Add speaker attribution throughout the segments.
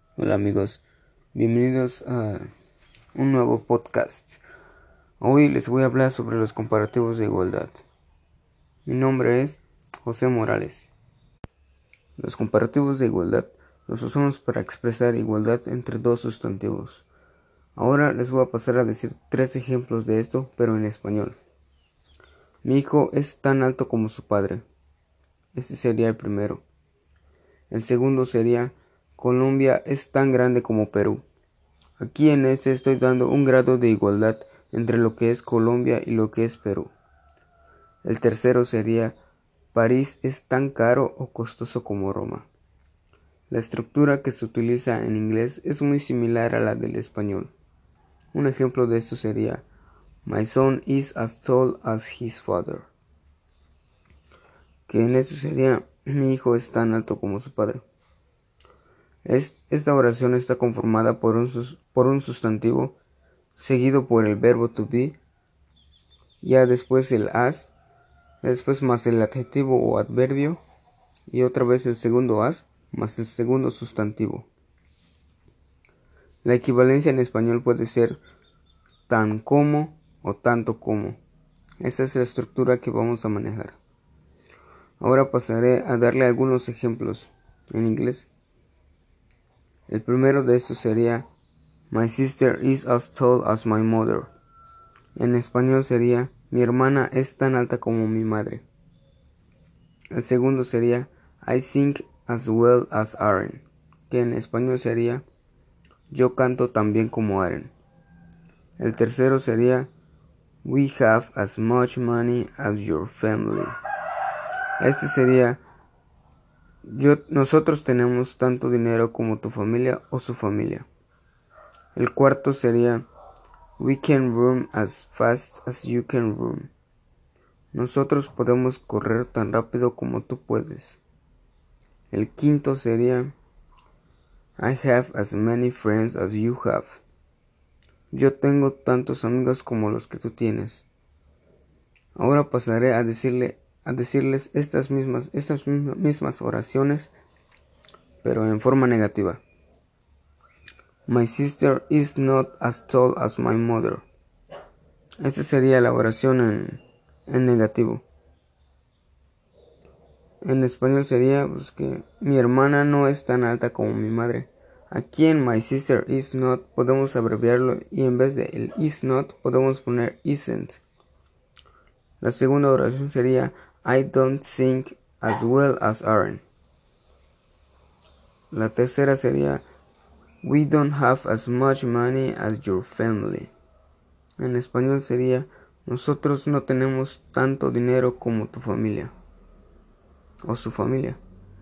Speaker 1: Hola amigos, bienvenidos a un nuevo podcast. Hoy les voy a hablar sobre los comparativos de igualdad. Mi nombre es José Morales. Los comparativos de igualdad los usamos para expresar igualdad entre dos sustantivos. Ahora les voy a pasar a decir 3 ejemplos de esto, pero en español. Mi hijo es tan alto como su padre. Ese sería el primero. El segundo sería: Colombia es tan grande como Perú. Aquí en este estoy dando un grado de igualdad entre lo que es Colombia y lo que es Perú. El tercero sería: París es tan caro o costoso como Roma. La estructura que se utiliza en inglés es muy similar a la del español. Un ejemplo de esto sería: My son is as tall as his father. Que en esto sería: mi hijo es tan alto como su padre. Esta oración está conformada por un sustantivo seguido por el verbo to be, ya después el as, después más el adjetivo o adverbio, y otra vez el segundo as más el segundo sustantivo. La equivalencia en español puede ser tan como o tanto como. Esa es la estructura que vamos a manejar. Ahora pasaré a darle algunos ejemplos en inglés. El primero de estos sería: My sister is as tall as my mother. En español sería: mi hermana es tan alta como mi madre. El segundo sería: I sing as well as Aaron, que en español sería: yo canto tan bien como Aaron. El tercero sería: We have as much money as your family. Este sería: nosotros tenemos tanto dinero como tu familia o su familia. El cuarto sería: We can run as fast as you can run. Nosotros podemos correr tan rápido como tú puedes. El quinto sería: I have as many friends as you have. Yo tengo tantos amigos como los que tú tienes. Ahora pasaré a decirles estas mismas oraciones, pero en forma negativa. My sister is not as tall as my mother. Esta sería la oración en negativo. En español sería que mi hermana no es tan alta como mi madre. Aquí en my sister is not podemos abreviarlo y en vez de el is not podemos poner isn't. La segunda oración sería: I don't sing as well as Aaron. La tercera sería: We don't have as much money as your family. En español sería: nosotros no tenemos tanto dinero como tu familia o su familia.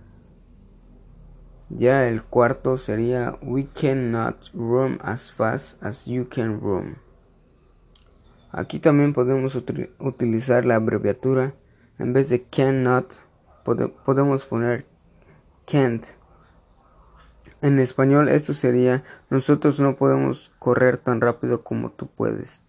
Speaker 1: Ya el cuarto sería: We cannot run as fast as you can run. Aquí también podemos utilizar la abreviatura. En vez de cannot podemos poner can't. En español esto sería: nosotros no podemos correr tan rápido como tú puedes.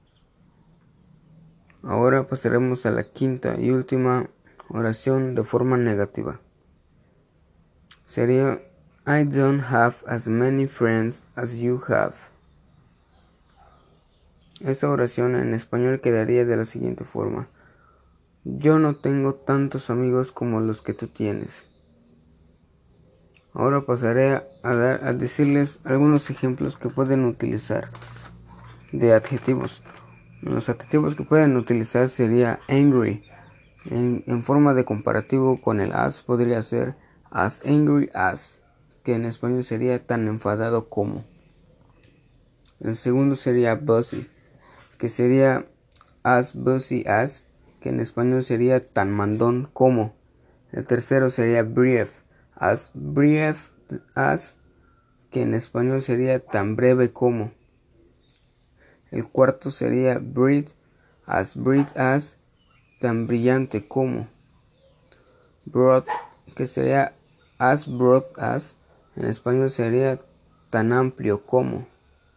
Speaker 1: Ahora pasaremos a la quinta y última oración de forma negativa. Sería: I don't have as many friends as you have. Esta oración en español quedaría de la siguiente forma: yo no tengo tantos amigos como los que tú tienes. Ahora pasaré a decirles algunos ejemplos que pueden utilizar de adjetivos. Los adjetivos que pueden utilizar sería angry. En forma de comparativo con el as podría ser as angry as, que en español sería tan enfadado como. El segundo sería busy, que sería as busy as, que en español sería tan mandón como. El tercero sería brief as, que en español sería tan breve como. El cuarto sería bright as, tan brillante como. Broad, que sería as broad as, en español sería tan amplio como.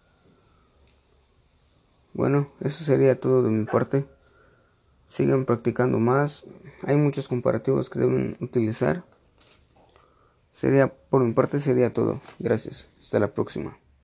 Speaker 1: Bueno, eso sería todo de mi parte. Sigan practicando más. Hay muchos comparativos que deben utilizar. Por mi parte sería todo. Gracias. Hasta la próxima.